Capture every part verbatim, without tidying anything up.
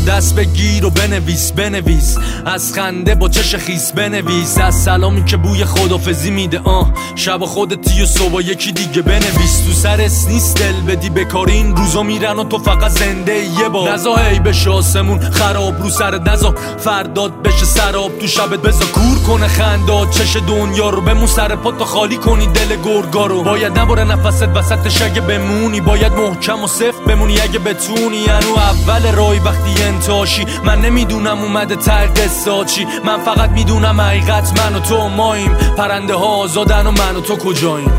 دست بگیر و بنویس بنویس از خنده با چش خیس بنویس از سلامی که بوی خدافزی میده آه شب خودتی و صبح یکی دیگه بنویس تو سرس نیست دل بدی بکاری این روزا میرن و تو فقط زنده یه بار نزا هی بشه آسمون خراب رو سرت نزا فرداد بشه سراب تو شبت بزا کور کنه خنداد چش دنیا رو بمون سر پا تا خالی کنی دل گرگا رو باید نباره نفست وسطش اگه بمونی باید محکم و سفت بمونی اگه بتونی یعنی اول رای وقتی انتاشی من نمیدونم اومده ته قصه چی من فقط میدونم حقیقت من و تو ماییم پرنده ها آزادن و من و تو کجاییم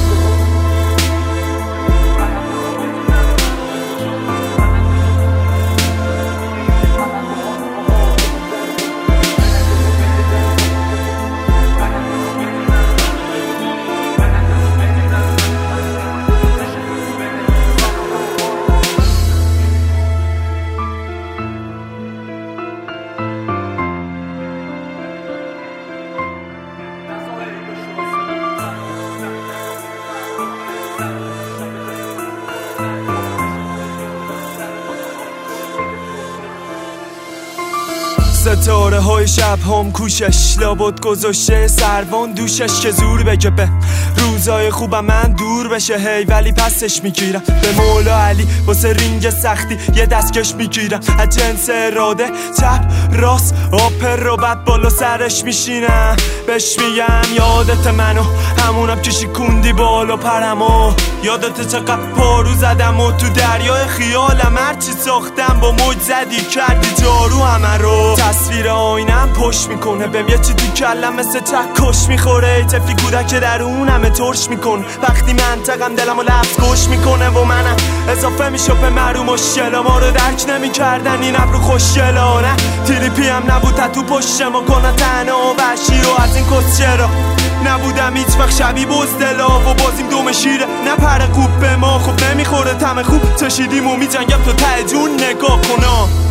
ستاره های شب هم کوشش لابد گذاشته سروان دوشش که زور بگه به روزای خوبم من دور بشه هی ولی پسش میگیرم به مولا علی واسه رینگ سختی یه دستکش میگیرم از جنس اراده چپ راست آپر رو بعد بالا سرش میشینم بهش میگم یادت منو همونم که شکوندی بالا پرمو یادت چقدر پارو زدم و تو دریای خیالم هرچی ساختم با موج زدی کردی جارو همه رو تصویر آینم پشت میکنه بهم یه چی تو کلم مثل چکش میخوره تفلی کودک که درونم ترش میکن وقتی منطقم دلمو لفظ گوش میکنه و منم اضافه میشو به مرو مشکلا ما رو درک نمیکردن این ابرو خوشگلا نه تریپی هم نبود تو پشت ما کنه تنها و وحشی رو از این کس چرا نبودم هیچ وقت شبیه بزدلا و بازیم دوم شیره نه پر خوب به ما خوب نمیخوره تم خوب چشیدیم و میجنگم تو ته جون نگاه کنا